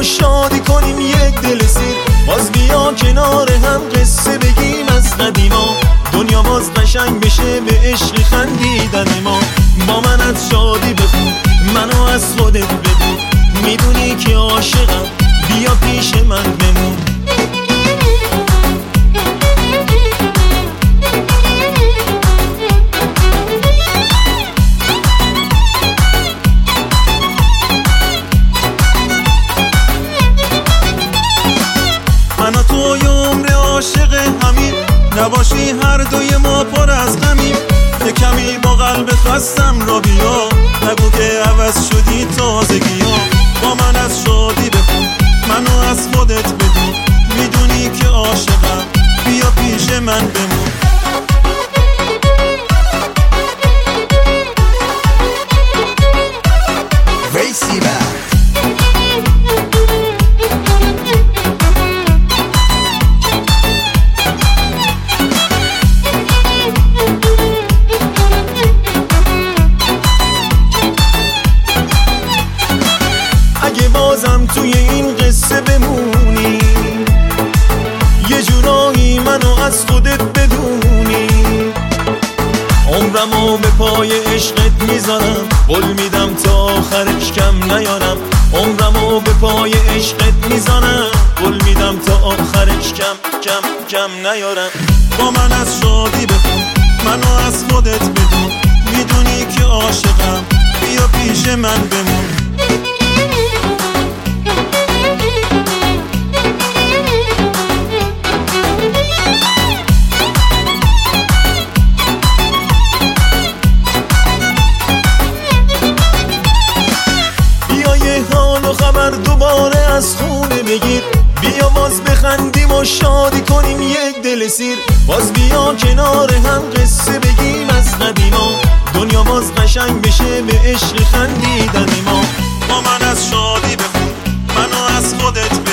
شادی کنیم یک دل سیر. باز بیا کنار هم قصه بگیم از قدیما، دنیا باز قشنگ بشه به عشق خندیدن ما. با من از شادی بخون، منو از خودت بدون، میدونی که عاشقم، بیا پیش من بمون. من و تو یه عمر عاشق همین، نباشی هر دوی ما پر از غمیم. یه کمی با قلب خستم را بیا، نگو که عوض شدی تازگی ها. با من از شادی بخون، منو از خودت بدون، میدونی که عاشقم، بیا پیش من بمون. اگه بازم توی این قصه بمونی، یه جورایی منو از خودت بدونی، عمرمو به پای عشقت میذارم، قول میدم تا آخرش کم نیارم. عمرمو به پای عشقت میذارم، قول میدم تا آخرش کم نیارم. با من از شادی بخون، منو از خودت بدون، میدونی که عاشقم، بیا پیش من بمون. خبر دوباره از خونه بگیر، بیا باز بخندیم و شادی کنیم یک دل سیر. باز بیا کنار هم قصه بگیم از قدیما، دنیا باز قشنگ بشه به عشق خندیدن ما. با من از شادی بخون، منو از خودت